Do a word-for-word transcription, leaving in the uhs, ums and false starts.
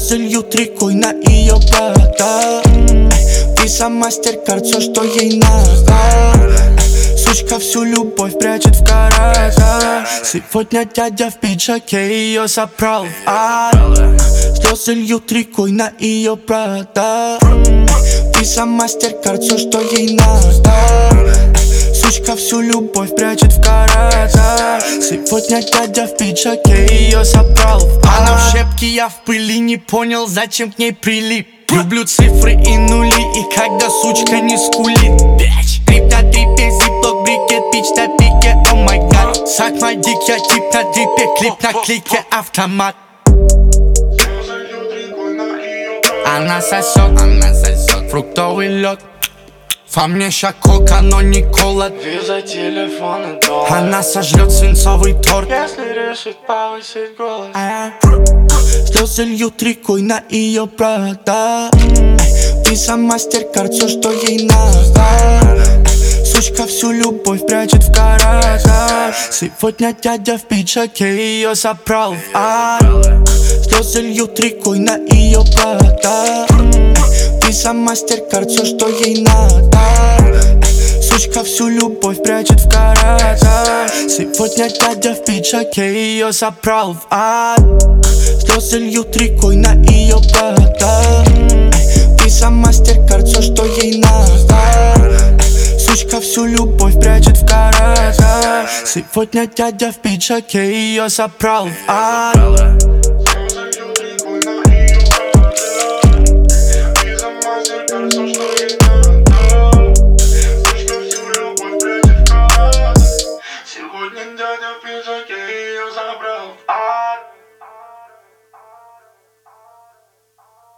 Слезы льют рекой на ее провода. Виза, мастер-карт, все, что ей надо. Сучка всю любовь прячет в каратах. Сегодня дядя в пиджаке ее забрал в ад. Слезы льют рекой на ее провода. Виза, мастер-карт, все, что ей надо. Сучка всю любовь прячет в каратах. Сегодня дядя в пиджаке ее забрал в ад. Она в щепке, я в пыли, не понял, зачем к ней прилип. Люблю цифры и нули, и когда сучка не скулит. Трип на трипе, зиплок, брикет, пич на пике, о май гад. Сак мой дик, я тип на дрипе, клип на клике, автомат. Она сосет, она сосет фруктовый лед. Во мне ща кока, но не кола. Виза, телефон и доллар. Она сожрет свинцовый торт, если решит повысить голос. Слезы льют рекой на ее провода. Виза, мастер-карт, все, что ей надо. Сучка всю любовь прячет в каратах. Сегодня дядя в пиджаке ее забрал в ад. Слезы льют рекой на ее провода. Виза, мастер-карт, все, что ей надо. Сучка всю любовь прячет в каратах. Сегодня дядя в пиджаке ее забрал в ад. Слезы льют рекой на ее провода. Виза, мастер-карт, все, что ей надо. Сучка всю любовь прячет в каратах. Сегодня дядя в пиджаке ее забрал в ад. Сегодня дядя в пиджаке ее забрал.